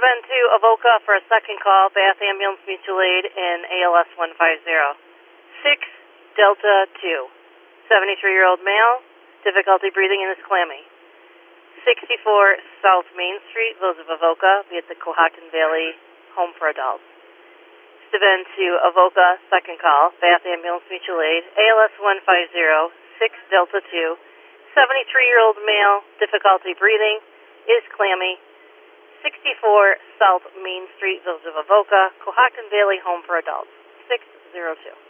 Steuben to Avoca for a second call, Bath Ambulance Mutual Aid in ALS 150. 6 Delta 2. 73-year-old male, difficulty breathing and is clammy. 64 South Main Street, Village of Avoca, be at the Cohocton Valley Home for Adults. Steuben to Avoca, second call, Bath Ambulance Mutual Aid, ALS 150, 6 Delta 2. 73-year-old male, difficulty breathing, is clammy. 64 South Main Street, Village of Avoca, Cohocton Valley Home for Adults, 602.